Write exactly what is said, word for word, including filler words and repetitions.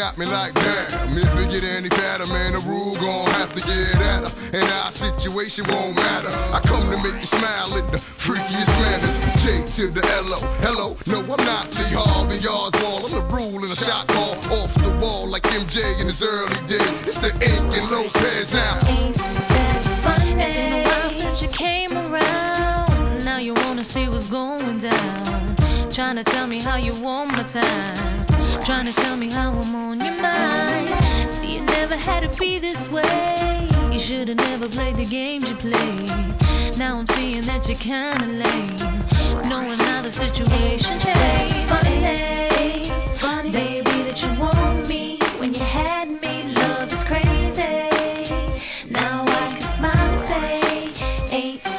got me like damn. If it get any fatter, man, the rule gon' have to get at her. And our situation won't matter. I come to make you smile in the freakiest manners. J to the L O. Hello, no, I'm not Lee Harvey Oswald. I'm the rule in a shot call off the wall like M J in his early days. It's the Ink and Lopez now. Ain't that funny? It's been a while since you came around. Now you wanna see what's going down. Trying to tell me how you want my time. Trying to tell me how I'm on your mind. See, it never had to be this way. You should've never played the games you played. Now I'm seeing that you're kinda lame, knowing how the situation changed.